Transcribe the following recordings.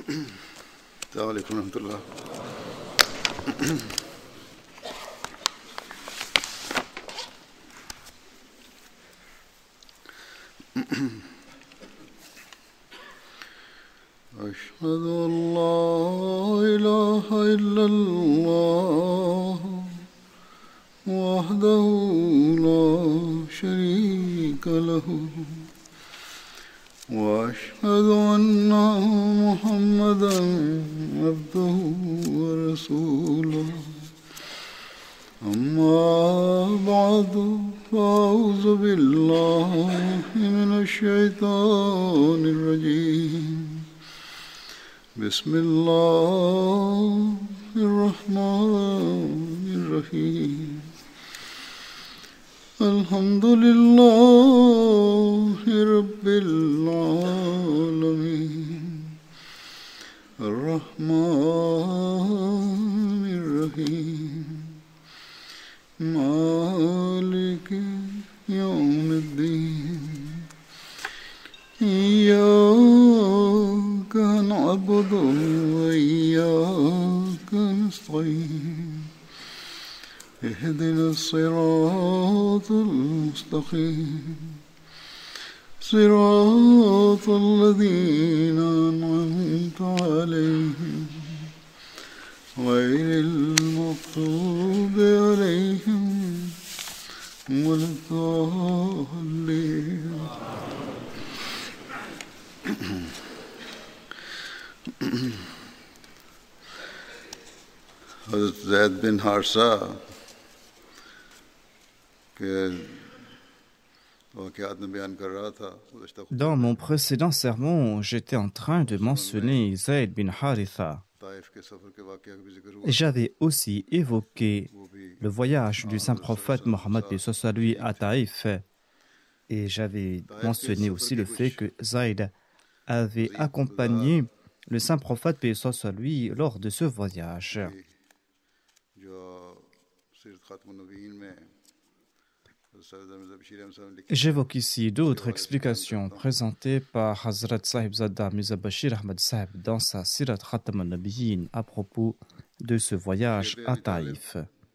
السلام عليكم ورحمة الله. أشهد أن لا إله إلا الله وحده لا شريك له وأشهد أن محمدا عبده ورسوله أما بعد فأعوذ بالله من الشيطان الرجيم بسم الله الرحمن الرحيم الحمد لله رب العالمين الرحمن الرحيم مالك يوم الدين إياك نعبد وإياك نستعين اهدنا الصراط المستقيم صراط الذين أنعمت عليهم غير المغضوب عليهم ولا الضالين. حضرت زید بن حارثہ Dans mon précédent sermon, j'étais en train de mentionner Zayd bin Haritha. Et j'avais aussi évoqué le voyage du saint prophète Mohammed lui à Taïf. Et j'avais mentionné aussi le fait que Zayd avait accompagné le saint prophète lui lors de ce voyage. J'évoque ici d'autres explications présentées par Hazrat Sahib Zada Mirza Bashir Ahmad Sahib dans sa Sirat Khatam al-Nabiyyin à propos de ce voyage à Taïf.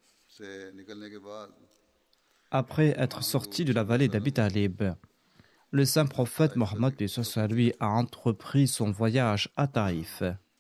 Après être sorti de la vallée d'Abi Talib, le saint prophète Mohammed lui a entrepris son voyage à Taïf.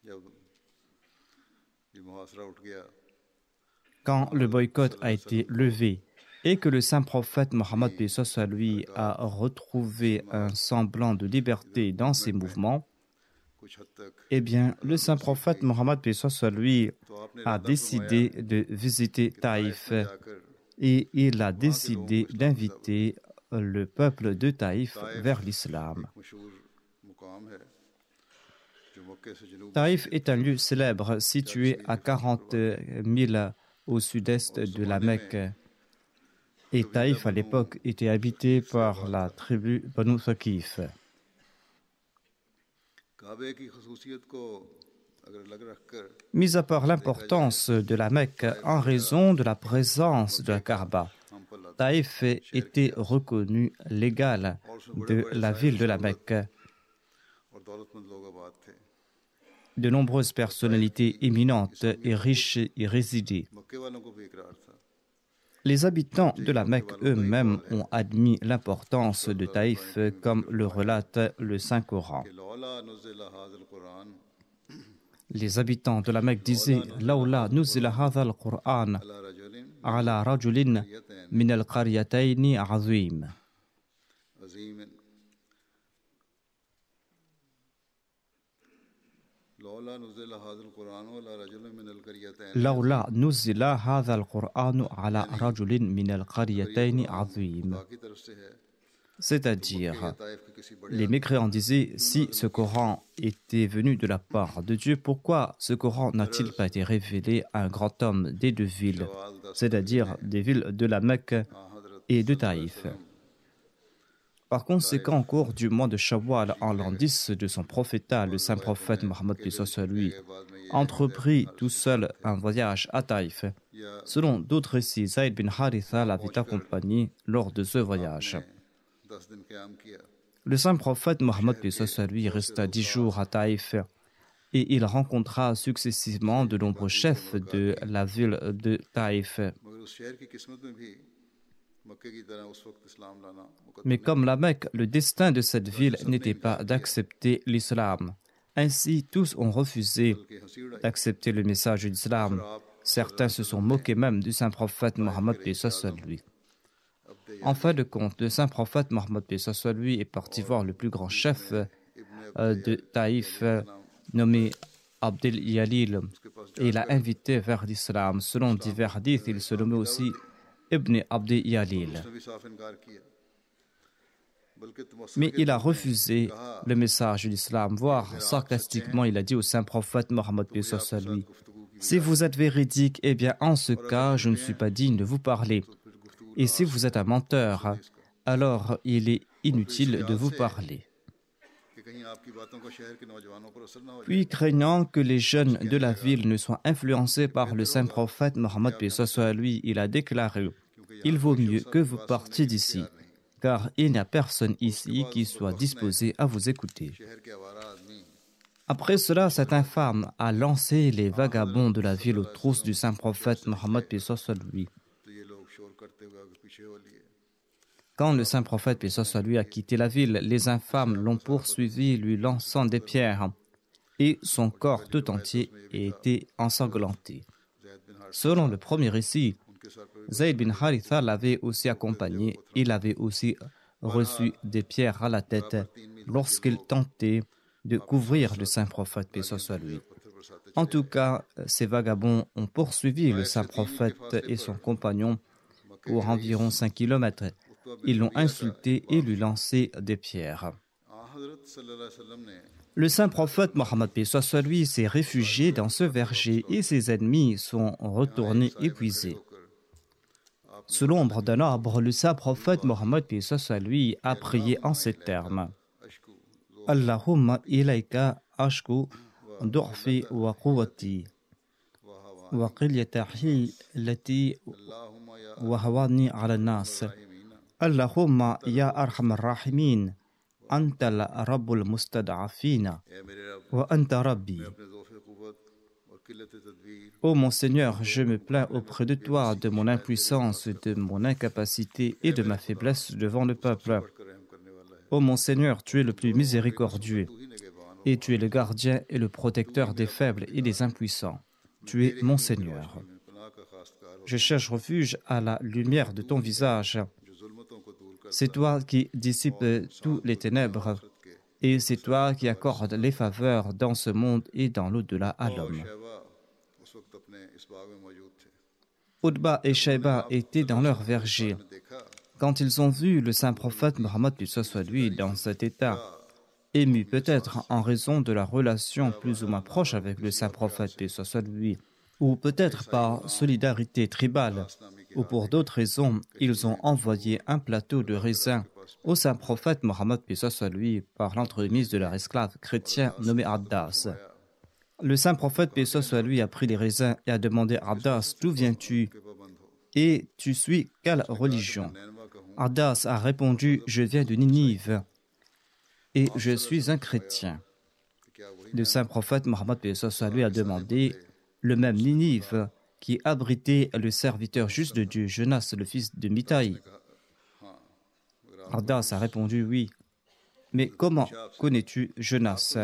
Quand le boycott a été levé et que le saint prophète Mohammed lui a retrouvé un semblant de liberté dans ses mouvements, eh bien, le saint prophète Mohammed lui a décidé de visiter Taïf et il a décidé d'inviter le peuple de Taïf vers l'islam. Taïf est un lieu célèbre situé à 40 milles au sud-est de la Mecque. Et Taïf, à l'époque, était habité par la tribu Banu Thaqif. Mis à part l'importance de la Mecque en raison de la présence de la Kaaba, Taïf était reconnu l'égal de la ville de la Mecque. De nombreuses personnalités éminentes et riches y résidaient. Les habitants de la Mecque eux-mêmes ont admis l'importance de Taïf comme le relate le Saint-Coran. Les habitants de la Mecque disaient « Laoula nuzila hadha al-Qur'an ala rajulin min al-qaryatayni azim » لولا نزل هذا القرآن على رجل من القريتين عظيم. C'est-à-dire, les mécréants disaient, si ce Coran était venu de la part de Dieu, pourquoi ce Coran n'a-t-il pas été révélé à un grand homme des deux villes, c'est-à-dire des villes de la Mecque et de Taïf? Par conséquent, au cours du mois de Shawwal, en l'an 10 de son prophétat, le saint prophète Mohammed lui entreprit tout seul un voyage à Taïf. Selon d'autres récits, Zayd bin Haritha l'avait accompagné lors de ce voyage. Le saint prophète Mohammed lui resta 10 jours à Taïf et il rencontra successivement de nombreux chefs de la ville de Taïf. Mais comme la Mecque, le destin de cette ville n'était pas d'accepter l'islam. Ainsi, tous ont refusé d'accepter le message de l'islam. Certains se sont moqués même du saint prophète Mohammed lui. En fin de compte, le saint prophète Mohammed lui est parti voir le plus grand chef de Taïf, nommé Abdel Yalil, et il l'a invité vers l'islam. Selon divers hadiths, il se nommait aussi Ibn Abdel Yalil. Mais il a refusé le message de l'islam, voire sarcastiquement, il a dit au saint prophète Mohammed lui: si vous êtes véridique, eh bien en ce cas, je ne suis pas digne de vous parler. Et si vous êtes un menteur, alors il est inutile de vous parler. Puis, craignant que les jeunes de la ville ne soient influencés par le saint prophète Mohammed lui, il a déclaré: il vaut mieux que vous partiez d'ici, car il n'y a personne ici qui soit disposé à vous écouter. Après cela, cet infâme a lancé les vagabonds de la ville aux trousses du saint prophète Mohammed lui. Quand le saint prophète lui a quitté la ville, les infâmes l'ont poursuivi, lui lançant des pierres, et son corps tout entier a été ensanglanté. Selon le premier récit, Zayd bin Haritha l'avait aussi accompagné. Il avait aussi reçu des pierres à la tête lorsqu'il tentait de couvrir le saint prophète lui. En tout cas, ces vagabonds ont poursuivi le saint prophète et son compagnon pour environ 5 kilomètres. Ils l'ont insulté et lui lancé des pierres. Le saint prophète Mohammed lui s'est réfugié dans ce verger et ses ennemis sont retournés épuisés. Sous l'ombre d'un arbre, le saint prophète Mohammed lui a prié en ces termes: Allahumma ilayka ashku du'fi wa quwwati wa qilyata hilati wa hawani ala nas. Allahumma ya arhamar rahimin, anta la rabbul mustad'afina wa anta rabbi. Ô mon Seigneur, je me plains auprès de toi de mon impuissance, de mon incapacité et de ma faiblesse devant le peuple. Ô mon Seigneur, tu es le plus miséricordieux, et tu es le gardien et le protecteur des faibles et des impuissants. Tu es mon Seigneur. Je cherche refuge à la lumière de ton visage. C'est toi qui dissipes tous les ténèbres, et c'est toi qui accordes les faveurs dans ce monde et dans l'au-delà à l'homme. Utba et Shayba étaient dans leur verger. Quand ils ont vu le saint prophète Mohammed lui dans cet état, ému peut-être en raison de la relation plus ou moins proche avec le saint prophète lui, ou peut-être par solidarité tribale, ou pour d'autres raisons, ils ont envoyé un plateau de raisins au saint prophète Mohammed lui par l'entremise de leur esclave chrétien nommé Abdas. Le saint prophète lui a pris les raisins et a demandé à Abdas: d'où viens-tu et tu suis quelle religion? Abdas a répondu: je viens de Ninive et je suis un chrétien. Le saint prophète Mohammed lui a demandé: le même Ninive qui abritait le serviteur juste de Dieu, Jonas, le fils de Mitaï? Abdas a répondu: oui. Mais comment connais-tu Jonas?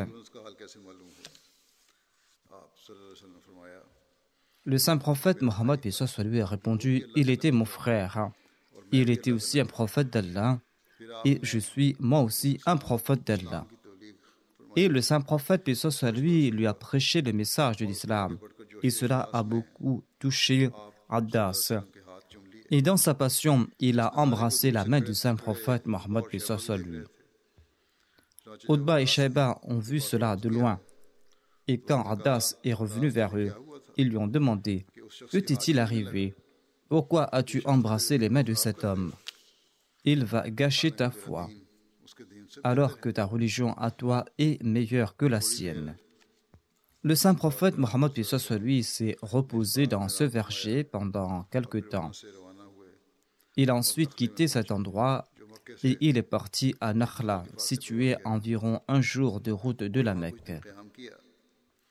Le saint prophète Mohammed lui a répondu: il était mon frère. Il était aussi un prophète d'Allah et je suis moi aussi un prophète d'Allah. Et le saint prophète lui a prêché le message de l'islam et cela a beaucoup touché Abdas. Et dans sa passion, il a embrassé la main du saint prophète Mohammed lui. Utba et Shayba ont vu cela de loin. Et quand Abdas est revenu vers eux, ils lui ont demandé: que t'est-il arrivé? Pourquoi as-tu embrassé les mains de cet homme? Il va gâcher ta foi, alors que ta religion à toi est meilleure que la sienne. Le saint prophète Mohammed lui s'est reposé dans ce verger pendant quelque temps. Il a ensuite quitté cet endroit et il est parti à Nakhla, situé à environ un jour de route de la Mecque.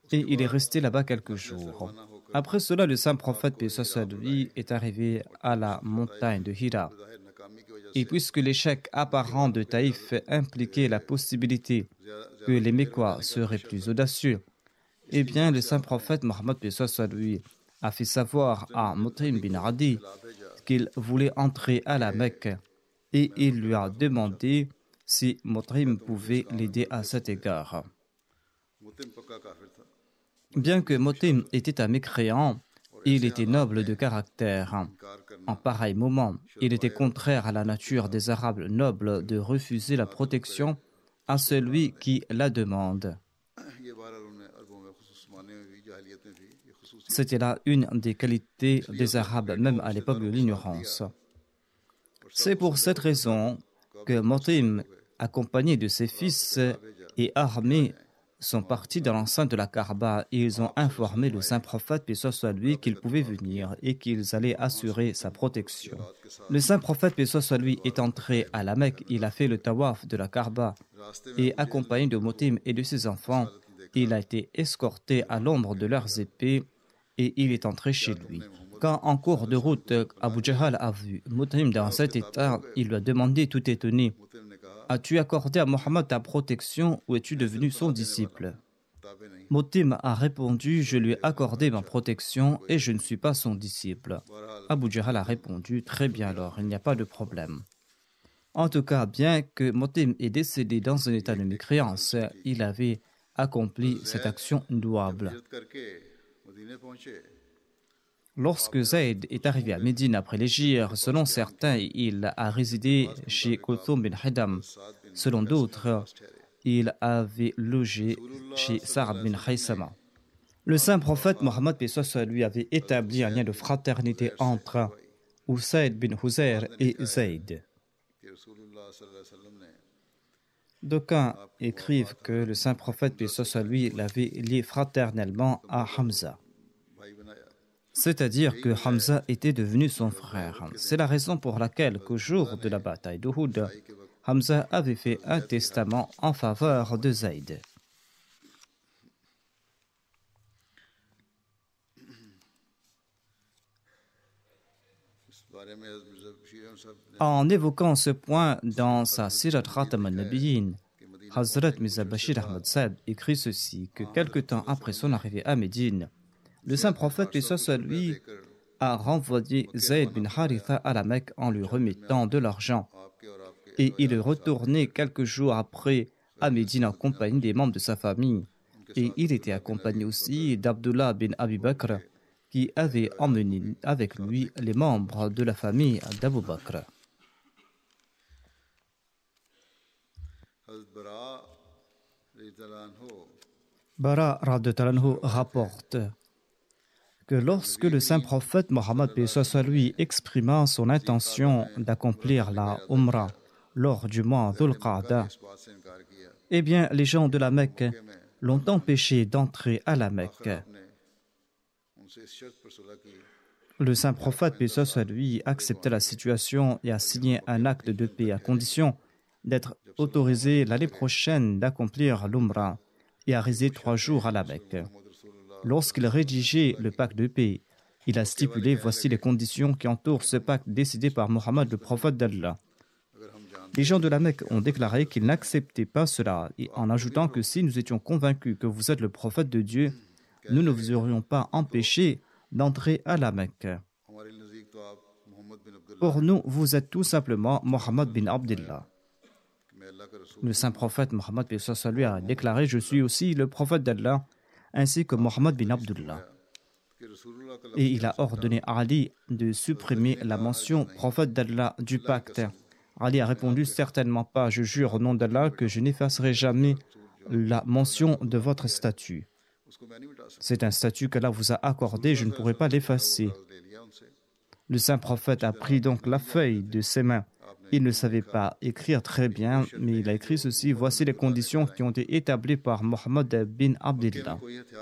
et il est resté là-bas quelques jours. Après cela, le saint prophète, paix soit sur lui, est arrivé à la montagne de Hira. Et puisque l'échec apparent de Taïf impliquait la possibilité que les Mécois seraient plus audacieux, eh bien, le saint prophète Mohammed, paix soit sur lui, a fait savoir à Mut'im bin Adi qu'il voulait entrer à la Mecque et il lui a demandé si Mut'im pouvait l'aider à cet égard. Bien que Mut'im était un mécréant, il était noble de caractère. En pareil moment, il était contraire à la nature des Arabes nobles de refuser la protection à celui qui la demande. C'était là une des qualités des Arabes, même à l'époque de l'ignorance. C'est pour cette raison que Mut'im, accompagné de ses fils et armés, sont partis dans l'enceinte de la Kaaba et ils ont informé le saint prophète, paix soit lui, qu'il pouvait venir et qu'ils allaient assurer sa protection. Le saint prophète, paix soit lui, est entré à la Mecque, il a fait le tawaf de la Kaaba et accompagné de Mut'im et de ses enfants, il a été escorté à l'ombre de leurs épées et il est entré chez lui. Quand en cours de route, Abu Jahl a vu Mut'im dans cet état, il lui a demandé tout étonné: as-tu accordé à Mohammed ta protection ou es-tu devenu son disciple? Mut'im a répondu: je lui ai accordé ma protection et je ne suis pas son disciple. Abu Jahl a répondu: très bien alors, il n'y a pas de problème. En tout cas, bien que Mut'im est décédé dans un état de mécréance, il avait accompli cette action louable. Lorsque Zayd est arrivé à Médine après l'hégire, selon certains, il a résidé chez Kulthum bin Hidam. Selon d'autres, il avait logé chez Sa'd bin Haysama. Le saint prophète Mohammed, paix soit sur lui, avait établi un lien de fraternité entre Usayd bin Huzayr et Zayd. D'aucuns écrivent que le saint prophète, paix soit sur lui, l'avait lié fraternellement à Hamza. C'est-à-dire que Hamza était devenu son frère. C'est la raison pour laquelle, qu'au jour de la bataille d'Uhud, Hamza avait fait un testament en faveur de Zayd. En évoquant ce point dans sa Sirat Khatam al-Nabiyyin, Hazrat Mirza Bashir Ahmad Sahib écrit ceci, que quelque temps après son arrivée à Médine, le saint prophète, paix soit sur lui, a renvoyé Zayd bin Haritha à la Mecque en lui remettant de l'argent. Et il est retourné quelques jours après à Médine en compagnie des membres de sa famille. Et il était accompagné aussi d'Abdullah bin Abi Bakr, qui avait emmené avec lui les membres de la famille d'Abu Bakr. Bara radhiyallahu anhu rapporte que lorsque le saint prophète Mohammed, paix soit sur lui, exprima son intention d'accomplir la Umrah lors du mois Dhul Qa'da, eh bien, les gens de la Mecque l'ont empêché d'entrer à la Mecque. Le saint prophète, paix soit sur lui, accepta la situation et a signé un acte de paix à condition d'être autorisé l'année prochaine d'accomplir l'Umrah et a résidé 3 jours à la Mecque. Lorsqu'il rédigeait le pacte de paix, il a stipulé: voici les conditions qui entourent ce pacte décidé par Mohammed, le prophète d'Allah. Les gens de la Mecque ont déclaré qu'ils n'acceptaient pas cela, et en ajoutant que si nous étions convaincus que vous êtes le prophète de Dieu, nous ne vous aurions pas empêché d'entrer à la Mecque. Pour nous, vous êtes tout simplement Mohammed bin Abdullah. Le saint prophète Mohammed, paix soit sur lui, a déclaré: je suis aussi le prophète d'Allah, ainsi que Mohammed bin Abdullah. Et il a ordonné à Ali de supprimer la mention prophète d'Allah du pacte. Ali a répondu: certainement pas, je jure au nom d'Allah que je n'effacerai jamais la mention de votre statut. C'est un statut qu'Allah vous a accordé, je ne pourrai pas l'effacer. Le saint prophète a pris donc la feuille de ses mains. Il ne savait pas écrire très bien, mais il a écrit ceci: voici les conditions qui ont été établies par Mohammed bin Abdullah.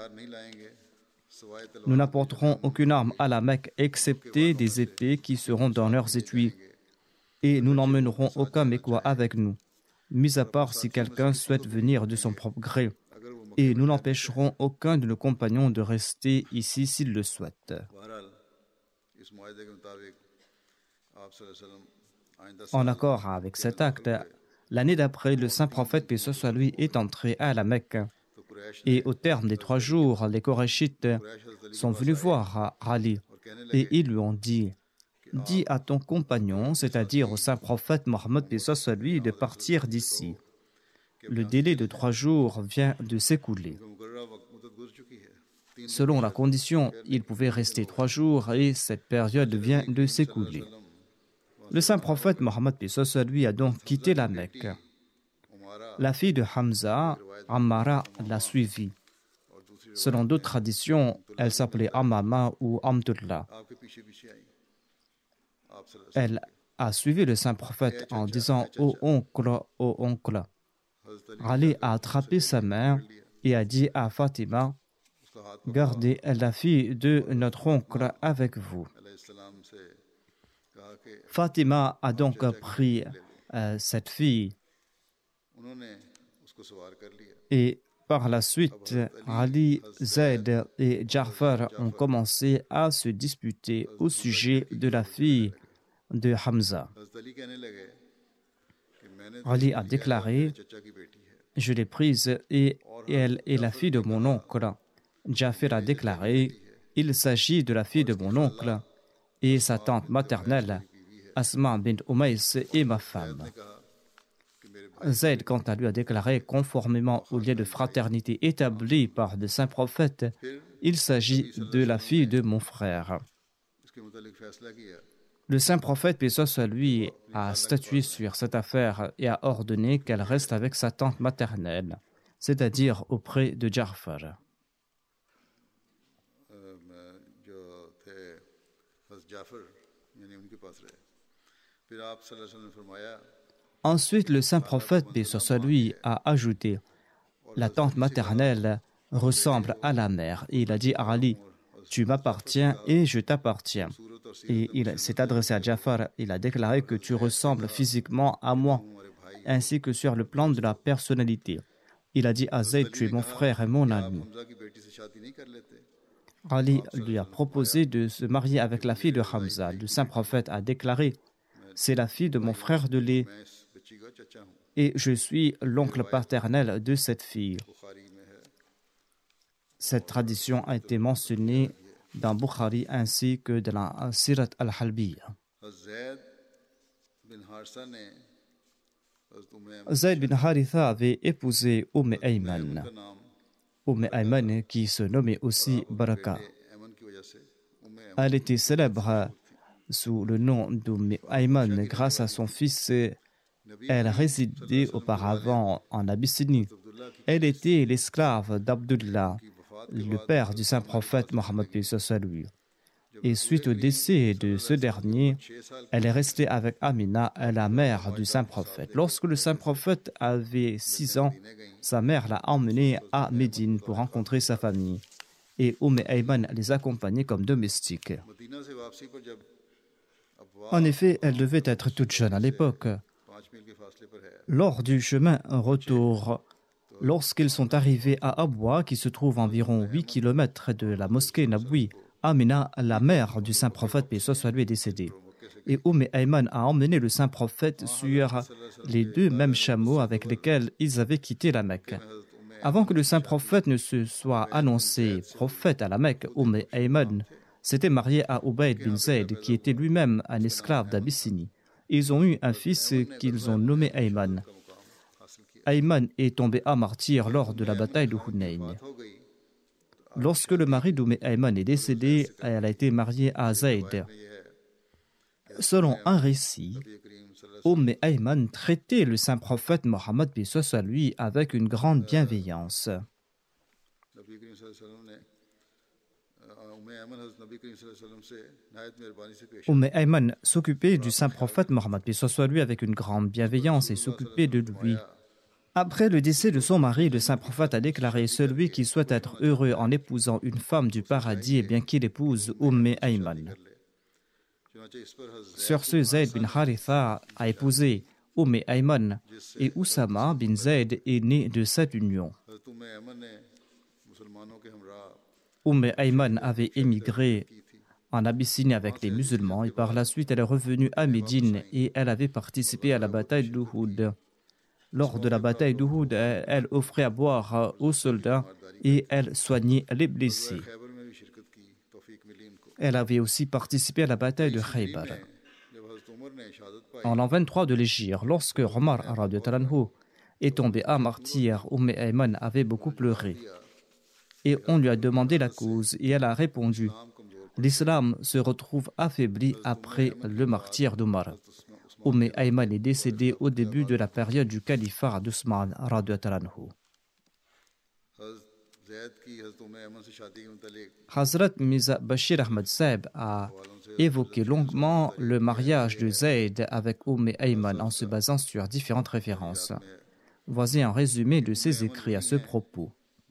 Nous n'apporterons aucune arme à la Mecque excepté des épées qui seront dans leurs étuis, et nous n'emmènerons aucun Mécois avec nous, mis à part si quelqu'un souhaite venir de son propre gré. et nous n'empêcherons aucun de nos compagnons de rester ici s'il le souhaite. En accord avec cet acte, l'année d'après, le saint prophète, paix soit lui, est entré à la Mecque. Et au terme des 3 jours, les Korachites sont venus voir Ali et ils lui ont dit: dis à ton compagnon, c'est-à-dire au saint prophète Mohammed, paix soit lui, de partir d'ici. Le délai de 3 jours vient de s'écouler. Selon la condition, il pouvait rester 3 jours et cette période vient de s'écouler. Le saint prophète Mohammed, paix soit lui, a donc quitté la Mecque. La fille de Hamza, Ammara, l'a suivi. Selon d'autres traditions, elle s'appelait Amama ou Amdullah. Elle a suivi le saint prophète en disant: ô oncle, ô oncle. Ali a attrapé sa mère et a dit à Fatima: gardez la fille de notre oncle avec vous. Fatima a donc pris cette fille et par la suite, Ali, Zayd et Ja'far ont commencé à se disputer au sujet de la fille de Hamza. Ali a déclaré: je l'ai prise et elle est la fille de mon oncle. Ja'far a déclaré: il s'agit de la fille de mon oncle et sa tante maternelle, Asma bint Umays, est ma femme. Zayd, quant à lui, a déclaré: conformément au lien de fraternité établi par le saint prophète, il s'agit de la fille de mon frère. Le saint prophète, paix soit lui, a statué sur cette affaire et a ordonné qu'elle reste avec sa tante maternelle, c'est-à-dire auprès de Ja'far. Ensuite, le saint prophète, paix soit lui, a ajouté: la tante maternelle ressemble à la mère. Et il a dit à Ali: tu m'appartiens et je t'appartiens. Et il s'est adressé à Ja'far. Il a déclaré que tu ressembles physiquement à moi, ainsi que sur le plan de la personnalité. Il a dit à Zayd: tu es mon frère et mon ami. Ali lui a proposé de se marier avec la fille de Hamza. Le saint prophète a déclaré: c'est la fille de mon frère de lait et je suis l'oncle paternel de cette fille. Cette tradition a été mentionnée dans Bukhari ainsi que dans la Sirat al-Halbiya. Zayd bin Haritha avait épousé Ayman. Ayman qui se nommait aussi Baraka. Elle était célèbre sous le nom Ayman grâce à son fils. Elle résidait auparavant en Abyssinie. Elle était l'esclave d'Abdullah, le père du saint prophète Mohammed, paix soit lui. Et suite au décès de ce dernier, elle est restée avec Amina, la mère du saint prophète. Lorsque le saint prophète avait 6 ans, sa mère l'a emmené à Médine pour rencontrer sa famille. Et Ayman les accompagnait comme domestiques. En effet, elle devait être toute jeune à l'époque. Lors du chemin retour, lorsqu'ils sont arrivés à Abwa, qui se trouve à environ 8 km de la mosquée Naboui, Amina, la mère du saint prophète, paix soit lui, est décédée. Et Ayman a emmené le saint prophète sur les 2 mêmes chameaux avec lesquels ils avaient quitté la Mecque. Avant que le saint prophète ne se soit annoncé prophète à la Mecque, Ayman s'était marié à Ubayd bin Zayd, qui était lui-même un esclave d'Abyssinie. Ils ont eu un fils qu'ils ont nommé Ayman. Ayman est tombé à martyr lors de la bataille de Hunayn. Lorsque le mari Ayman est décédé, elle a été mariée à Zayd. Selon un récit, Ayman traitait le saint prophète Mohammed, paix soit lui, avec une grande bienveillance. Ayman s'occupait du saint prophète Mohammed, paix soit lui, avec une grande bienveillance et s'occupait de lui. Après le décès de son mari, le saint prophète a déclaré: celui qui souhaite être heureux en épousant une femme du paradis, eh bien qu'il épouse Ayman. Sur ce, Zayd bin Haritha a épousé Ayman et Oussama bin Zayd est né de cette union. Ayman avait émigré en Abyssinie avec les musulmans et par la suite elle est revenue à Médine et elle avait participé à la bataille d'Uhud. Lors de la bataille d'Uhud, elle offrait à boire aux soldats et elle soignait les blessés. Elle avait aussi participé à la bataille de Khaybar. En l'an 23 de l'Hégire, lorsque Omar est tombé à martyr, Ayman avait beaucoup pleuré. Et on lui a demandé la cause et elle a répondu: l'islam se retrouve affaibli après le martyre d'Omar. Ayman est décédé au début de la période du califat d'Ousmane radhiyallahu anhu. Hazrat Mirza Bashir Ahmad Saib a évoqué longuement le mariage de Zayd avec Ayman en se basant sur différentes références. Voici un résumé de ses écrits à ce propos.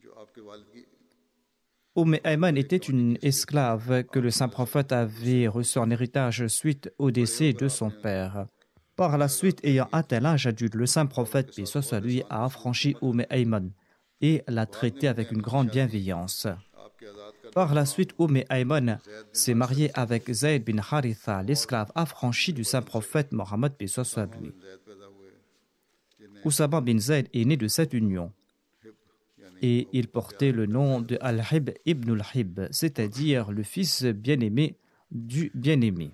Ayman était une esclave que le saint prophète avait reçue en héritage suite au décès de son père. Par la suite, ayant atteint l'âge adulte, le saint prophète, paix soit sur lui, a affranchi Ayman et l'a traité avec une grande bienveillance. Par la suite, Ayman s'est marié avec Zayd bin Haritha, l'esclave affranchi du saint prophète Mohammed, paix soit sur lui. Oussama bin Zayd est né de cette union et il portait le nom de Al-Hib ibn al-Hib, c'est-à-dire le fils bien-aimé du bien-aimé.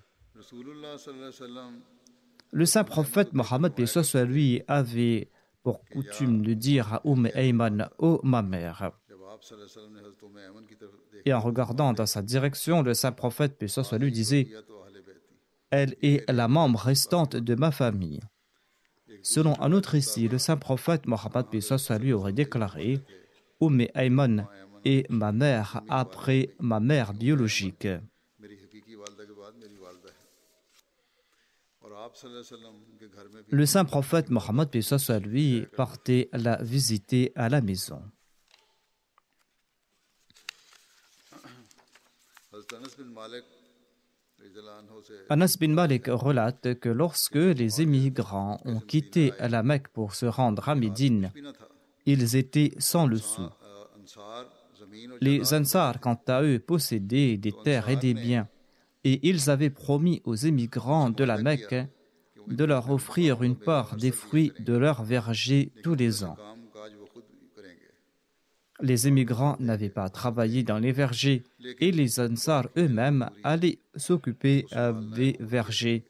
Le saint prophète Mohammed, paix soit sur lui, avait pour coutume de dire à Ayman: ô ma mère. Et en regardant dans sa direction, le saint prophète, paix soit sur lui, disait: elle est la membre restante de ma famille. Selon un autre récit, le saint prophète Mohammed, paix soit sur lui, aurait déclaré: Ayman est ma mère après ma mère biologique. Le saint prophète Mohammed, paix soit sur lui, partait la visiter à la maison. Anas bin Malik relate que lorsque les émigrants ont quitté la Mecque pour se rendre à Médine, ils étaient sans le sou. Les Ansar, quant à eux, possédaient des terres et des biens, et ils avaient promis aux émigrants de la Mecque de leur offrir une part des fruits de leur verger tous les ans. Les émigrants n'avaient pas travaillé dans les vergers et les Ansar eux-mêmes allaient s'occuper des vergers.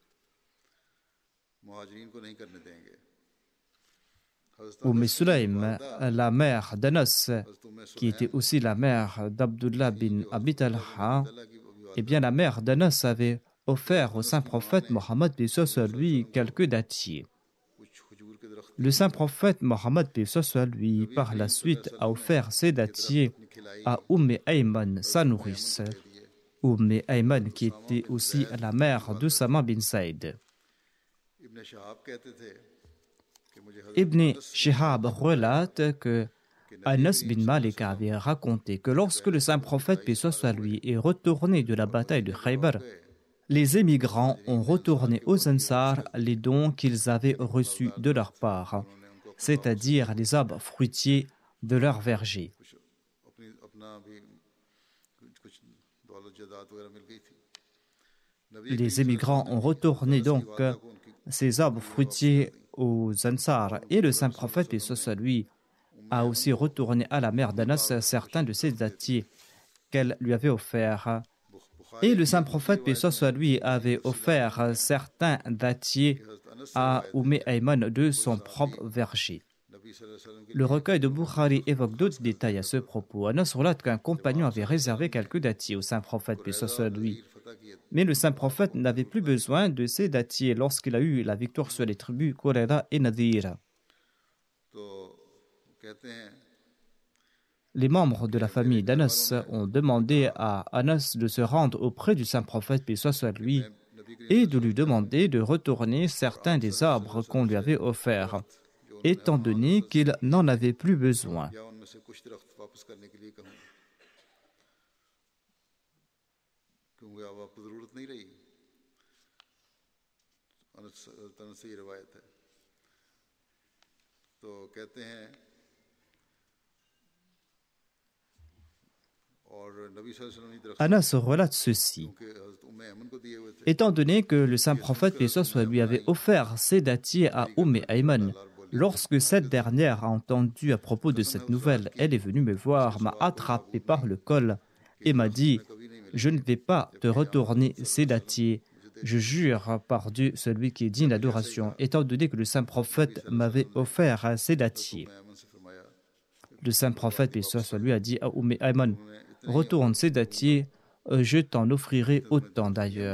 Sulaym, la mère d'Anas, qui était aussi la mère d'Abdullah bin Abi Talha, eh bien la mère d'Anas avait offert au saint prophète Mohammed, paix soit sur lui, quelques dattiers. Le saint prophète Mohammed, paix soit sur lui, par la suite a offert ces dattiers à Ayman, sa nourrice. Ayman, qui était aussi la mère d'Oussama bin Zayd. Ibn Shihab relate que Anas bin Malik avait raconté que lorsque le saint prophète, paix soit sur lui, est retourné de la bataille de Khaybar, les émigrants ont retourné aux Ansar les dons qu'ils avaient reçus de leur part, c'est-à-dire les arbres fruitiers de leur verger. Les émigrants ont retourné donc ces arbres fruitiers aux Ansar et le saint prophète, paix soit sur lui, a aussi retourné à la mère d'Anas certains de ses dattiers qu'elle lui avait offerts. Et le saint prophète, paix soit sur lui, avait offert certains dattiers à Ayman de son propre verger. Le recueil de Bukhari évoque d'autres détails à ce propos. Anas relate qu'un compagnon avait réservé quelques dattiers au saint prophète, paix soit sur lui. Mais le saint prophète n'avait plus besoin de ces dattiers lorsqu'il a eu la victoire sur les tribus Qurayza et Nadir. Les membres de la famille d'Anas ont demandé à Anas de se rendre auprès du saint prophète, paix soit sur lui, et de lui demander de retourner certains des arbres qu'on lui avait offerts, étant donné qu'il n'en avait plus besoin. Anas relate ceci. Étant donné que le saint prophète, paix et soit lui, avait offert ces dattiers à Ayman, lorsque cette dernière a entendu à propos de cette nouvelle, elle est venue me voir, m'a attrapé par le col et m'a dit « Je ne vais pas te retourner ces dattiers. Je jure par Dieu, celui qui est digne d'adoration, étant donné que le saint prophète m'avait offert ces dattiers. » Le saint prophète, paix et soit lui, a dit à Ayman « Retourne ces dattiers, je t'en offrirai autant d'ailleurs. »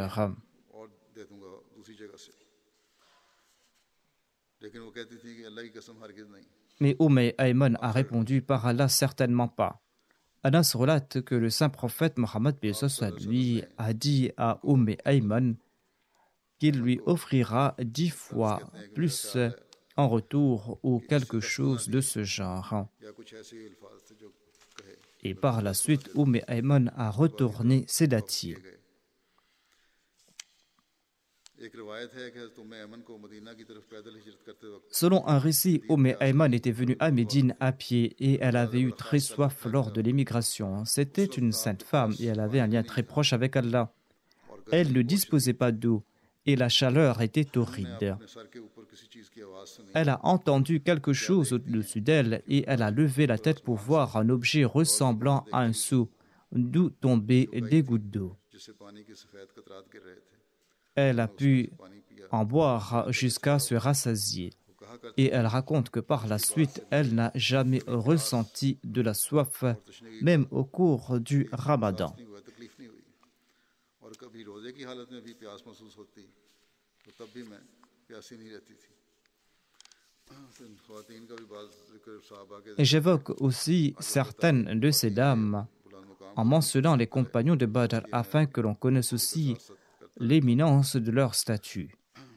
Mais Ayman a répondu « Par Allah, certainement pas. » Anas relate que le saint prophète Mohammed lui a dit à Ayman qu'il lui offrira 10 fois plus en retour ou quelque chose de ce genre. Et par la suite, Ayman a retourné ses dattiers. Selon un récit, Ayman était venue à Médine à pied et elle avait eu très soif lors de l'émigration. C'était une sainte femme et elle avait un lien très proche avec Allah. Elle ne disposait pas d'eau et la chaleur était torride. Elle a entendu quelque chose au-dessus d'elle et elle a levé la tête pour voir un objet ressemblant à un seau d'où tombaient des gouttes d'eau. Elle a pu en boire jusqu'à se rassasier. Et elle raconte que par la suite, elle n'a jamais ressenti de la soif, même au cours du Ramadan. Et j'évoque aussi certaines de ces dames en mentionnant les compagnons de Badr afin que l'on connaisse aussi l'éminence de leur statut.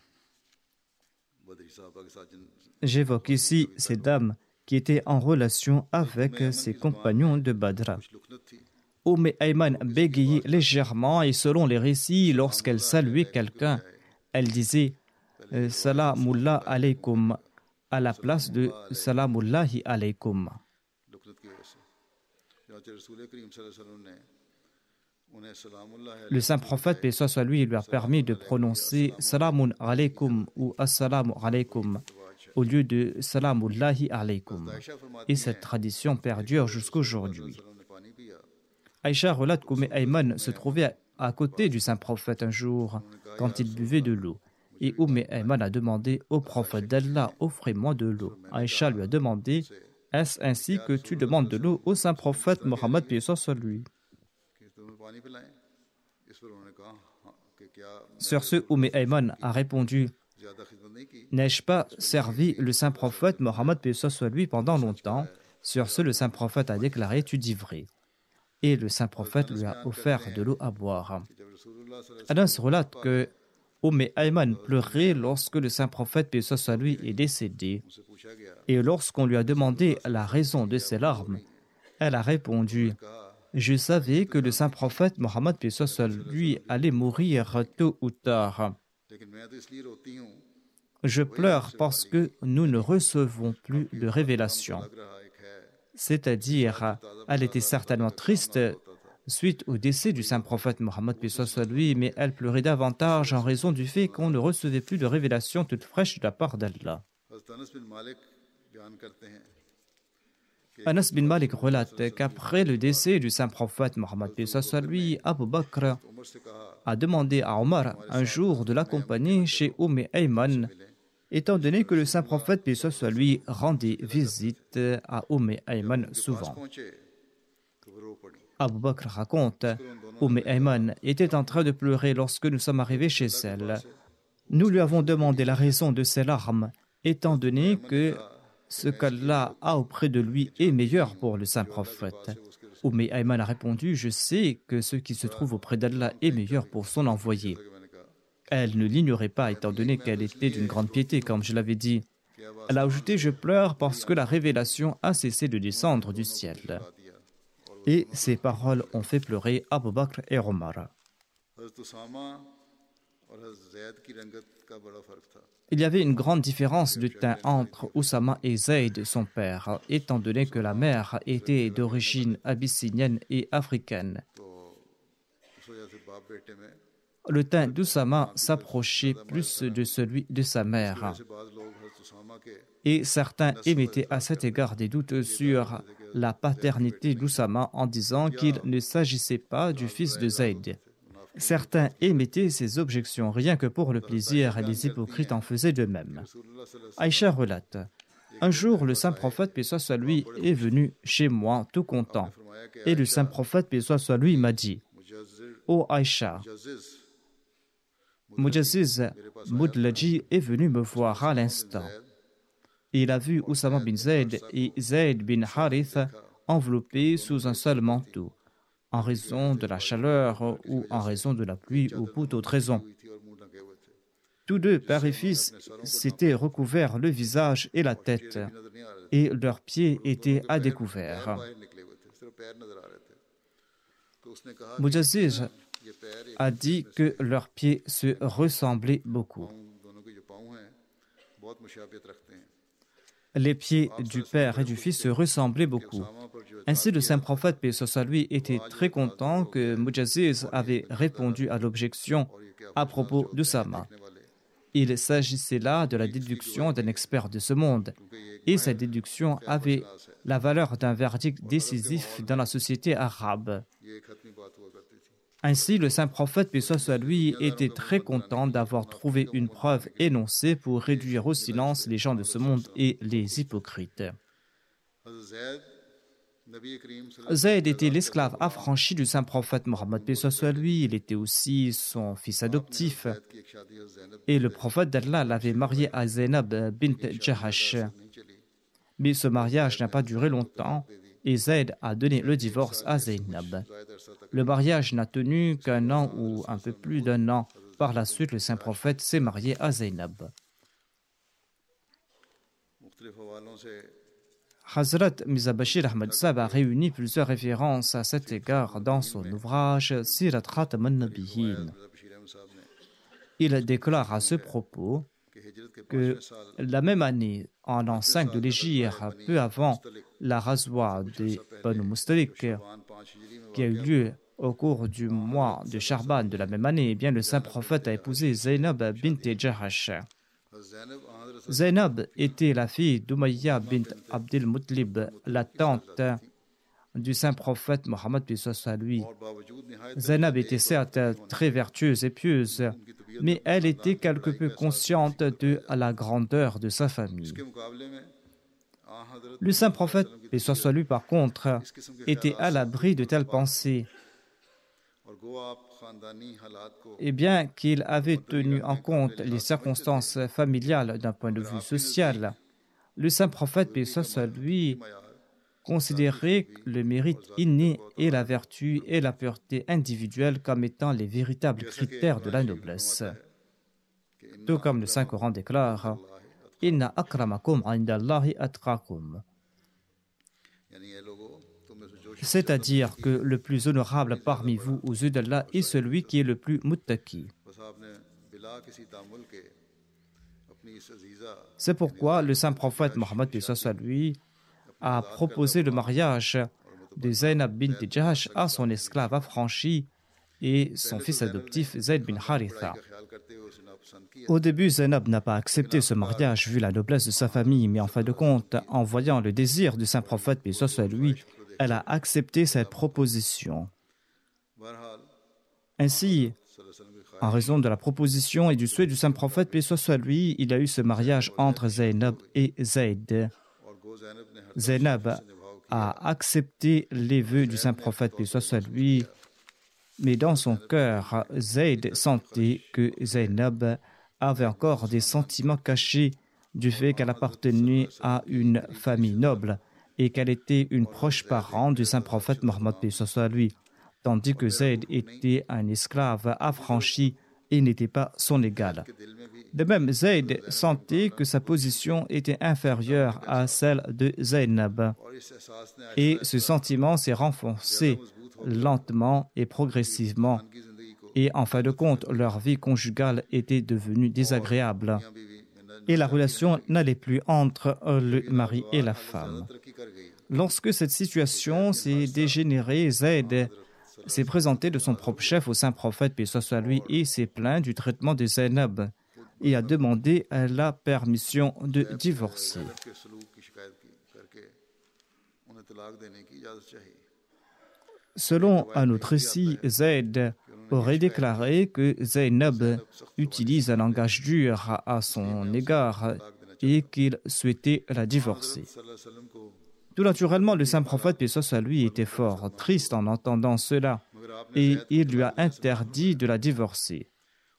J'évoque ici ces dames qui étaient en relation avec ces compagnons de Badr. Ayman bégayait légèrement et selon les récits, lorsqu'elle saluait quelqu'un, elle disait « Salamullah alaykum » à la place de « Salamullahi alaykum ». Le saint prophète, paix soit lui, lui a permis de prononcer « Salamun alaykum » ou « Assalamu alaykum » au lieu de « Salamullahi alaykum ». Et cette tradition perdure jusqu'aujourd'hui. Aïcha relate qu'Ayman se trouvait à côté du saint prophète un jour quand il buvait de l'eau. Et Ayman a demandé au prophète d'Allah « Offrez-moi de l'eau ». Aïcha lui a demandé « Est-ce ainsi que tu demandes de l'eau au saint prophète Mohammed, paix soit lui ?» Sur ce, Ayman a répondu « N'ai-je pas servi le saint prophète Mohammed, paix soit lui, pendant longtemps ?» Sur ce, le saint prophète a déclaré « Tu dis vrai ». Et le saint prophète lui a offert de l'eau à boire. Anas relate que Ayman pleurait lorsque le saint prophète, paix soit lui, est décédé. Et lorsqu'on lui a demandé la raison de ses larmes, elle a répondu « Je savais que le saint prophète Mohammed, paix soit lui, allait mourir tôt ou tard. Je pleure parce que nous ne recevons plus de révélation. » C'est-à-dire, elle était certainement triste suite au décès du saint prophète Mohammed, paix soit lui, mais elle pleurait davantage en raison du fait qu'on ne recevait plus de révélations toutes fraîches de la part d'Allah. Anas bin Malik relate qu'après le décès du saint prophète Mohammed, paix soit lui, Abu Bakr a demandé à Omar un jour de l'accompagner chez Ayman, étant donné que le saint prophète, paix soit lui, rendait visite à Ayman souvent. Abu Bakr raconte, Ayman était en train de pleurer lorsque nous sommes arrivés chez elle. Nous lui avons demandé la raison de ses larmes, étant donné que ce qu'Allah a auprès de lui est meilleur pour le saint prophète. Ayman a répondu, je sais que ce qui se trouve auprès d'Allah est meilleur pour son envoyé. Elle ne l'ignorait pas, étant donné qu'elle était d'une grande piété, comme je l'avais dit. Elle a ajouté, je pleure parce que la révélation a cessé de descendre du ciel. Et ces paroles ont fait pleurer Abu Bakr et Omar. Il y avait une grande différence de teint entre Oussama et Zayd, son père, étant donné que la mère était d'origine abyssinienne et africaine. Le teint d'Oussama s'approchait plus de celui de sa mère. Et certains émettaient à cet égard des doutes sur la paternité d'Oussama en disant qu'il ne s'agissait pas du fils de Zayd. Certains émettaient ces objections rien que pour le plaisir et les hypocrites en faisaient de même. Aïcha relate: un jour, le saint prophète, paix soit sur lui, est venu chez moi tout content. Et le saint prophète, paix soit sur lui, m'a dit: ô Aïcha, Mujaziz Mudlaji est venu me voir à l'instant. Il a vu Oussama bin Zayd et Zayd bin Harith enveloppés sous un seul manteau, en raison de la chaleur ou en raison de la pluie ou pour d'autres raisons. Tous deux, père et fils, s'étaient recouverts le visage et la tête, et leurs pieds étaient à découvert. Mujaziz a dit que leurs pieds se ressemblaient beaucoup. Les pieds du père et du fils se ressemblaient beaucoup. Ainsi, le saint prophète, paix soit sur lui, était très content que Mujaziz avait répondu à l'objection à propos d'Oussama. Il s'agissait là de la déduction d'un expert de ce monde, et cette déduction avait la valeur d'un verdict décisif dans la société arabe. Ainsi, le saint prophète, paix soit sur lui, était très content d'avoir trouvé une preuve énoncée pour réduire au silence les gens de ce monde et les hypocrites. Zayd était l'esclave affranchi du saint prophète Mohammed, paix soit sur lui. Il était aussi son fils adoptif. Et le prophète d'Allah l'avait marié à Zaynab bint Jahash. Mais ce mariage n'a pas duré longtemps et Zayd a donné le divorce à Zaynab. Le mariage n'a tenu qu'un an ou un peu plus d'un an. Par la suite, le saint prophète s'est marié à Zaynab. Hazrat Mirza Bashir Ahmad Sahib a réuni plusieurs références à cet égard dans son ouvrage Sirat Khatam an-Nabiyyin. Il déclare à ce propos que la même année, en l'an 5 de l'Hégire, peu avant la razwa des Banu Mustalik, qui a eu lieu au cours du mois de Charban de la même année, eh bien, le saint prophète a épousé Zaynab bint Jahash. Zaynab était la fille d'Umayya bint Abdil Muttalib, la tante du saint prophète Mohammed, paix soit sur lui. Zaynab était certes très vertueuse et pieuse, mais elle était quelque peu consciente de la grandeur de sa famille. Le saint prophète, paix soit sur lui, par contre, était à l'abri de telles pensées. Et bien qu'il avait tenu en compte les circonstances familiales d'un point de vue social, le saint prophète, paix soit sur lui, considérait le mérite inné et la vertu et la pureté individuelle comme étant les véritables critères de la noblesse. Tout comme le Saint-Coran déclare: « Inna akramakum indallahi atqakum » c'est-à-dire que le plus honorable parmi vous aux yeux d'Allah est celui qui est le plus muttaqi. C'est pourquoi le saint prophète Mohammed, paix soit sur lui, a proposé le mariage de Zaynab bint Jahash à son esclave affranchi et son fils adoptif Zayd bin Haritha. Au début, Zaynab n'a pas accepté ce mariage vu la noblesse de sa famille, mais en fin de compte, en voyant le désir du saint prophète, paix soit sur lui, elle a accepté cette proposition. Ainsi, en raison de la proposition et du souhait du saint prophète, paix soit sur lui, il y a eu ce mariage entre Zaynab et Zayd. Zaynab a accepté les vœux du saint prophète, paix soit sur lui, mais dans son cœur, Zayd sentait que Zaynab avait encore des sentiments cachés du fait qu'elle appartenait à une famille noble et qu'elle était une proche parente du saint prophète Mohammed, paix soit sur lui, tandis que Zayd était un esclave affranchi et n'était pas son égal. De même, Zayd sentait que sa position était inférieure à celle de Zaynab, et ce sentiment s'est renforcé lentement et progressivement, Et en fin de compte, leur vie conjugale était devenue désagréable et la relation n'allait plus entre le mari et la femme. Lorsque cette situation s'est dégénérée, Zayd s'est présenté de son propre chef au saint prophète, paix soit lui, et s'est plaint du traitement de Zaynab et a demandé la permission de divorcer. Selon un autre récit, Zayd aurait déclaré que Zaynab utilise un langage dur à son égard et qu'il souhaitait la divorcer. Tout naturellement, le saint prophète, paix soit lui, était fort triste en entendant cela et il lui a interdit de la divorcer.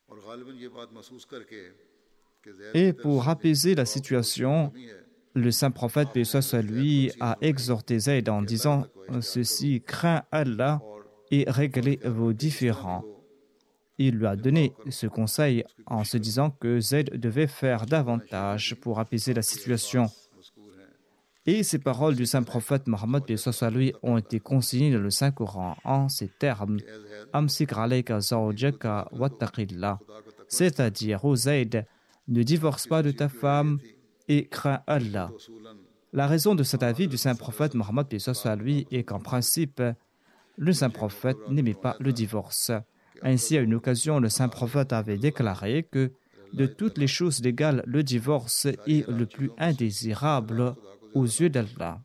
Et pour apaiser la situation, le saint prophète, paix soit lui, a exhorté Zayd en disant ceci: crains Allah et réglez vos différends. Il lui a donné ce conseil en se disant que Zayd devait faire davantage pour apaiser la situation. Et ces paroles du saint prophète Mohammed, paix soit lui, ont été consignées dans le Saint-Coran en ces termes: Amsik alayka zawjaka wattaqillah, c'est-à-dire, ô Zayd, ne divorce pas de ta femme et crains Allah. La raison de cet avis du saint prophète Mohammed, paix soit lui, est qu'en principe, le saint prophète n'aimait pas le divorce. Ainsi, à une occasion, le saint prophète avait déclaré que de toutes les choses légales, le divorce est le plus indésirable aux yeux d'Allah.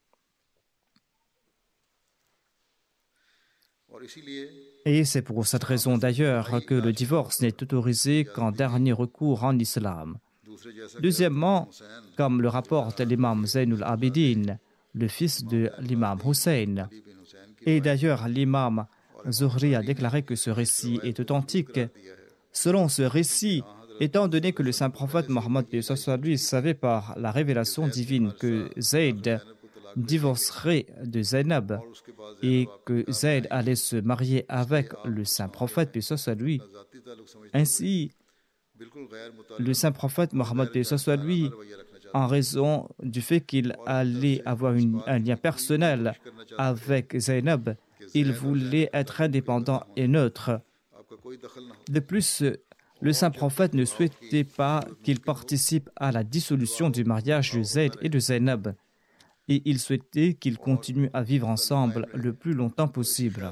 Et c'est pour cette raison d'ailleurs que le divorce n'est autorisé qu'en dernier recours en islam. Deuxièmement, comme le rapporte l'imam Zaynul Abidin, le fils de l'imam Hussein, et d'ailleurs l'imam Zuhri a déclaré que ce récit est authentique. Selon ce récit, étant donné que le saint prophète Mohammed lui savait par la révélation divine que Zayd divorcerait de Zaynab et que Zayd allait se marier avec le saint prophète, paix soit lui. Ainsi, le saint prophète Mohammed, paix soit lui, en raison du fait qu'il allait avoir un lien personnel avec Zaynab, il voulait être indépendant et neutre. De plus, le saint prophète ne souhaitait pas qu'il participe à la dissolution du mariage de Zayd et de Zaynab, et il souhaitait qu'ils continuent à vivre ensemble le plus longtemps possible.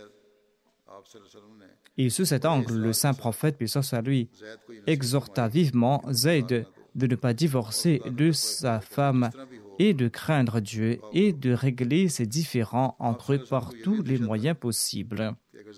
Et sous cet angle, le saint prophète, paix soit lui, exhorta vivement Zayd de ne pas divorcer de sa femme et de craindre Dieu et de régler ses différends entre eux par tous les moyens possibles.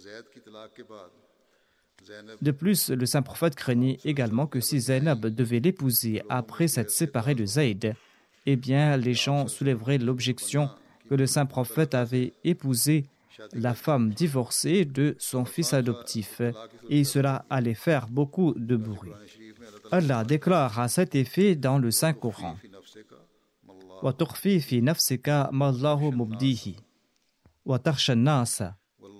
De plus, le saint prophète craignait également que si Zaynab devait l'épouser après s'être séparée de Zayd, eh bien, les gens soulèveraient l'objection que le saint prophète avait épousé la femme divorcée de son fils adoptif, et cela allait faire beaucoup de bruit. Allah déclare à cet effet dans le Saint-Coran: Wa tukhfi fi nafsika ma Allahu mubdihi wa takhsha an-nasa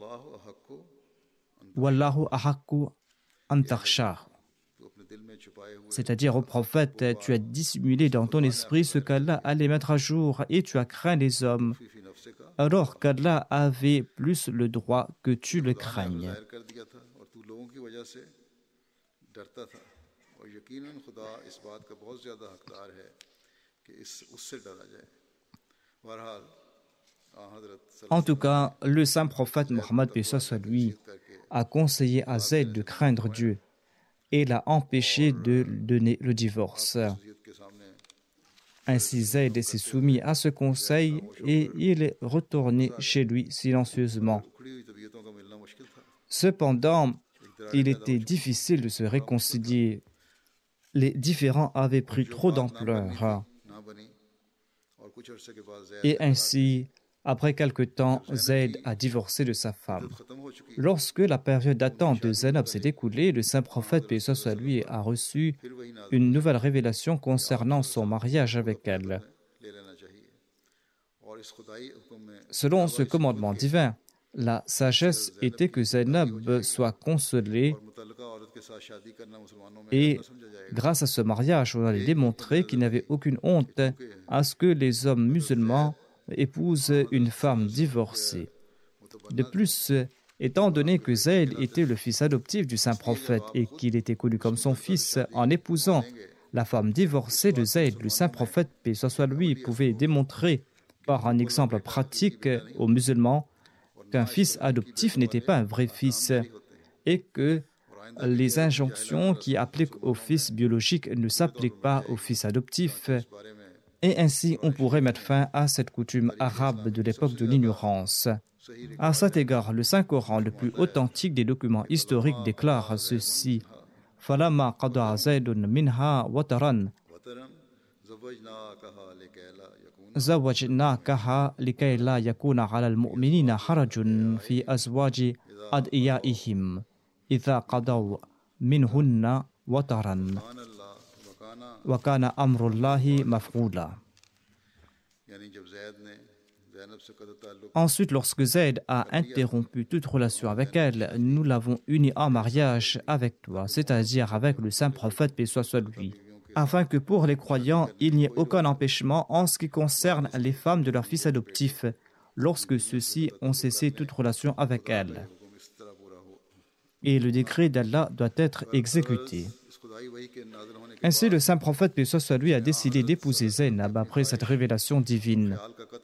wallahu ahaqqu an takhsha. C'est-à-dire, au prophète, tu as dissimulé dans ton esprit ce qu'Allah allait mettre à jour et tu as craint les hommes, alors qu'Allah avait plus le droit que tu le craignes. En tout cas, le saint prophète Mohammed, paix soit lui, a conseillé à Zayd de craindre Dieu et l'a empêché de donner le divorce. Ainsi, Zayd s'est soumis à ce conseil et il est retourné chez lui silencieusement. Cependant, il était difficile de se réconcilier. Les différends avaient pris trop d'ampleur. Et ainsi, après quelque temps, Zayd a divorcé de sa femme. Lorsque la période d'attente de Zaynab s'est écoulée, le saint prophète, paix soit lui, a reçu une nouvelle révélation concernant son mariage avec elle. Selon ce commandement divin, la sagesse était que Zaynab soit consolée et grâce à ce mariage, on allait démontrer qu'il n'y avait aucune honte à ce que les hommes musulmans épousent une femme divorcée. De plus, Étant donné que Zayd était le fils adoptif du saint prophète et qu'il était connu comme son fils, en épousant la femme divorcée de Zayd, le saint prophète, paix soit lui, pouvait démontrer par un exemple pratique aux musulmans qu'un fils adoptif n'était pas un vrai fils et que les injonctions qui appliquent aux fils biologiques ne s'appliquent pas aux fils adoptifs. Et ainsi, on pourrait mettre fin à cette coutume arabe de l'époque de l'ignorance. À cet égard, le Saint-Coran, le plus authentique des documents historiques, déclare ceci. فَلَمَّا قَضَى زَيْدٌ مِنْهَا وَطَرًا زَوَّجْنَاكَهَا لِكَيْ لَا يَكُونَ عَلَى الْمُؤْمِنِينَ حَرَجٌ فِي أَزْوَاجِ أَدْعِيَائِهِمْ إِذَا قَضَوْا مِنْهُنَّ وَطَرًا وَكَانَ أَمْرُ اللَّهِ مَفْعُولًا. Ensuite, lorsque Zayd a interrompu toute relation avec elle, nous l'avons unie en mariage avec toi, c'est-à-dire avec le saint prophète, paix soit sur lui, afin que pour les croyants, il n'y ait aucun empêchement en ce qui concerne les femmes de leurs fils adoptifs, lorsque ceux-ci ont cessé toute relation avec elles. Et le décret d'Allah doit être exécuté. Ainsi, le saint prophète, paix soit sur lui, a décidé d'épouser Zaynab après cette révélation divine.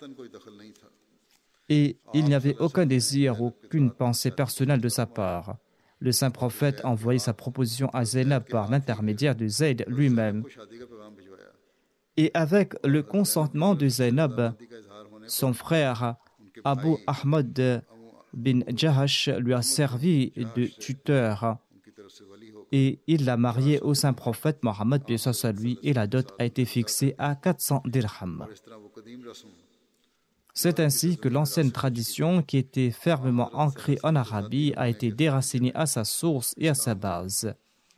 Et il n'y avait aucun désir, aucune pensée personnelle de sa part. Le saint prophète a envoyé sa proposition à Zaynab par l'intermédiaire de Zayd lui-même. Et avec le consentement de Zaynab, son frère Abu Ahmad bin Jahash lui a servi de tuteur. Et il l'a marié au saint prophète Mohammed, paix soit sur lui, et la dot a été fixée à 400 dirhams. C'est ainsi que l'ancienne tradition, qui était fermement ancrée en Arabie, a été déracinée à sa source et à sa base.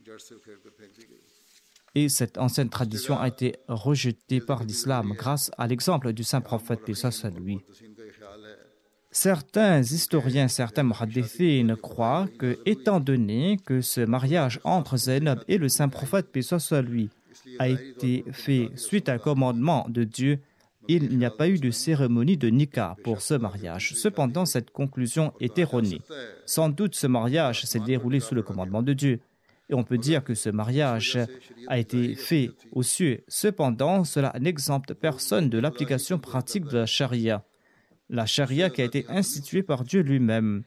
Et cette ancienne tradition a été rejetée par l'islam grâce à l'exemple du saint prophète, paix soit sur lui. Certains historiens, certains muhaddithines croient que, étant donné que ce mariage entre Zaynab et le saint prophète, paix soit sur lui, a été fait suite à un commandement de Dieu, il n'y a pas eu de cérémonie de nikah pour ce mariage. Cependant, cette conclusion est erronée. Sans doute, ce mariage s'est déroulé sous le commandement de Dieu. Et on peut dire que ce mariage a été fait aux cieux. Cependant, cela n'exempte personne de l'application pratique de la charia. La charia qui a été instituée par Dieu lui-même.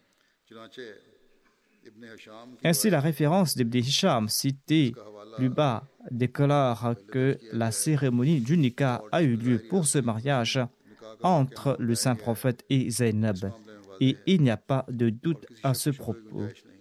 Ainsi, la référence d'Ibn Hisham, citée plus bas, déclare que la cérémonie du nikah a eu lieu pour ce mariage entre le saint prophète et Zaynab. Et il n'y a pas de doute à ce propos.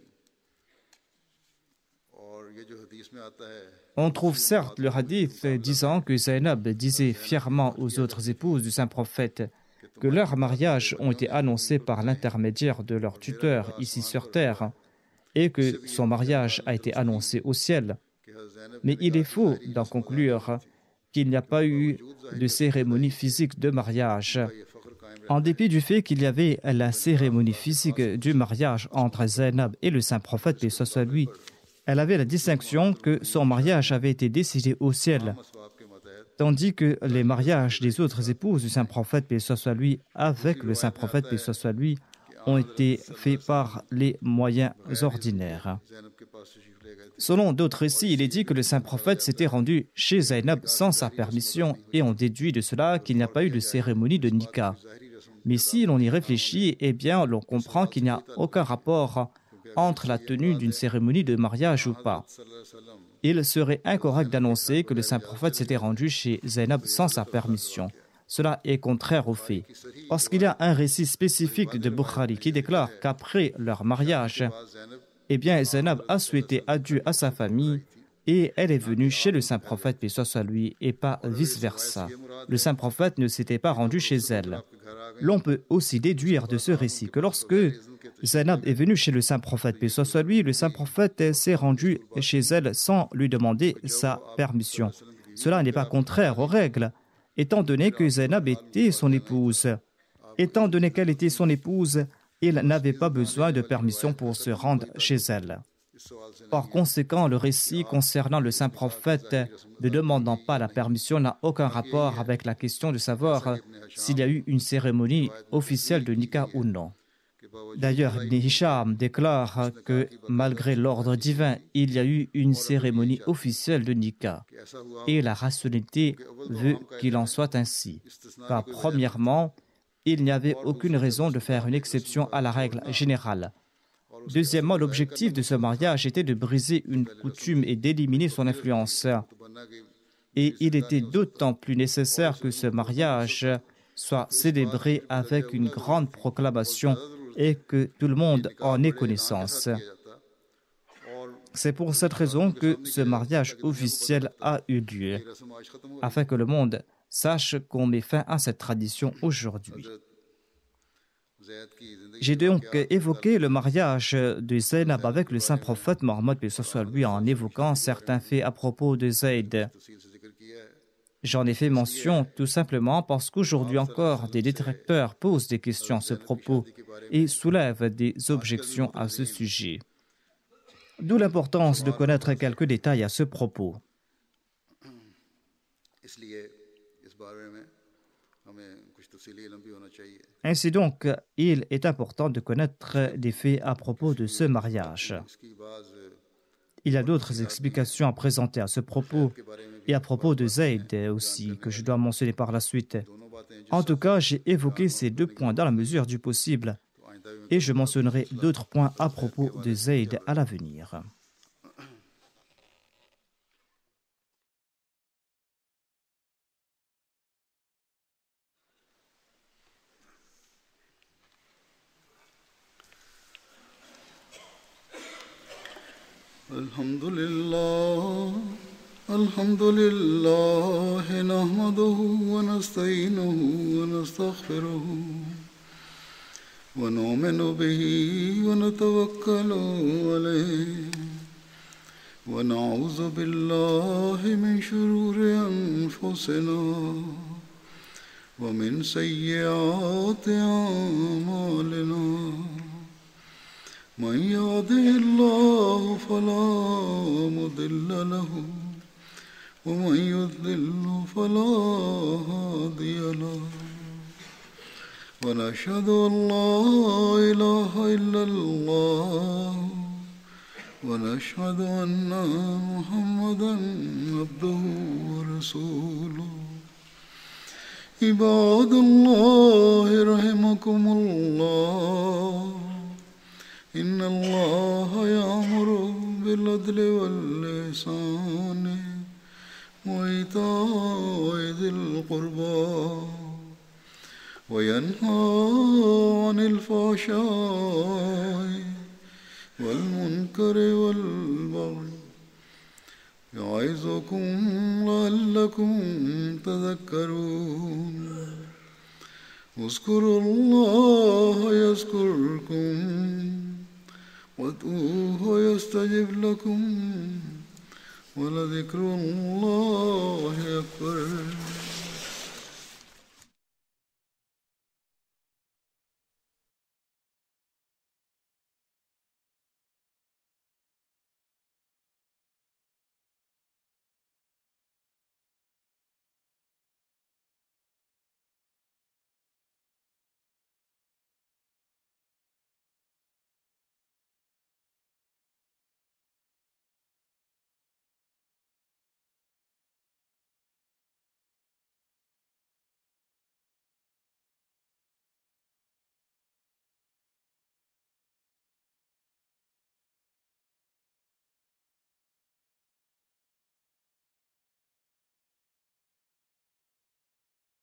On trouve certes le hadith disant que Zaynab disait fièrement aux autres épouses du saint prophète que leurs mariages ont été annoncés par l'intermédiaire de leur tuteur ici sur terre et que son mariage a été annoncé au ciel. Mais il est faux d'en conclure qu'il n'y a pas eu de cérémonie physique de mariage. En dépit du fait qu'il y avait la cérémonie physique du mariage entre Zaynab et le saint prophète, paix soit sur lui, elle avait la distinction que son mariage avait été décidé au ciel, tandis que les mariages des autres épouses du saint prophète, paix soit sur lui, avec le saint prophète, paix soit sur lui, ont été faits par les moyens ordinaires. Selon d'autres récits, il est dit que le saint prophète s'était rendu chez Zaynab sans sa permission et on déduit de cela qu'il n'y a pas eu de cérémonie de nikah. Mais si l'on y réfléchit, eh bien, l'on comprend qu'il n'y a aucun rapport entre la tenue d'une cérémonie de mariage ou pas. Il serait incorrect d'annoncer que le saint prophète s'était rendu chez Zaynab sans sa permission. Cela est contraire aux faits. Parce qu'il y a un récit spécifique de Bukhari qui déclare qu'après leur mariage, eh bien, Zaynab a souhaité adieu à sa famille et elle est venue chez le saint prophète, paix soit sur lui, et pas vice-versa. Le saint prophète ne s'était pas rendu chez elle. L'on peut aussi déduire de ce récit que lorsque Zaynab est venue chez le saint prophète, paix soit sur lui, le saint prophète s'est rendu chez elle sans lui demander sa permission. Cela n'est pas contraire aux règles, étant donné que Zaynab était son épouse. Étant donné qu'elle était son épouse, il n'avait pas besoin de permission pour se rendre chez elle. Par conséquent, le récit concernant le saint prophète ne demandant pas la permission n'a aucun rapport avec la question de savoir s'il y a eu une cérémonie officielle de nikah ou non. D'ailleurs, Ibn Hisham déclare que malgré l'ordre divin, il y a eu une cérémonie officielle de Nikah et la rationalité veut qu'il en soit ainsi. Car premièrement, il n'y avait aucune raison de faire une exception à la règle générale. Deuxièmement, l'objectif de ce mariage était de briser une coutume et d'éliminer son influence. Et il était d'autant plus nécessaire que ce mariage soit célébré avec une grande proclamation et que tout le monde en ait connaissance. C'est pour cette raison que ce mariage officiel a eu lieu, afin que le monde sache qu'on met fin à cette tradition aujourd'hui. J'ai donc évoqué le mariage de Zaynab avec le saint prophète Mohammed, paix soit lui, en évoquant certains faits à propos de Zayd. J'en ai fait mention tout simplement parce qu'aujourd'hui encore, des détracteurs posent des questions à ce propos et soulèvent des objections à ce sujet. D'où l'importance de connaître quelques détails à ce propos. Ainsi donc, il est important de connaître des faits à propos de ce mariage. Il y a d'autres explications à présenter à ce propos et à propos de Zayd aussi, que je dois mentionner par la suite. En tout cas, j'ai évoqué ces deux points dans la mesure du possible et je mentionnerai d'autres points à propos de Zayd à l'avenir. الحمد لله نحمده ونستعينه ونستغفره ونؤمن به ونتوكل عليه ونعوذ بالله من شرور أنفسنا ومن سيئات أعمالنا من يهده الله فلا مضل له ومن يضلل فلا هادي له ونشهد أن لا إله إلا الله ونشهد أن محمدا عبده ورسوله عباد الله رحمكم الله إن الله يأمر بالعدل والإحسان وإيتاء ذي القربى وينهى عن الفحشاء والمنكر والبغي يعظكم لعلكم تذكرون اذكروا الله يذكركم وادعوه يستجب لكم ولذكر الله أكبر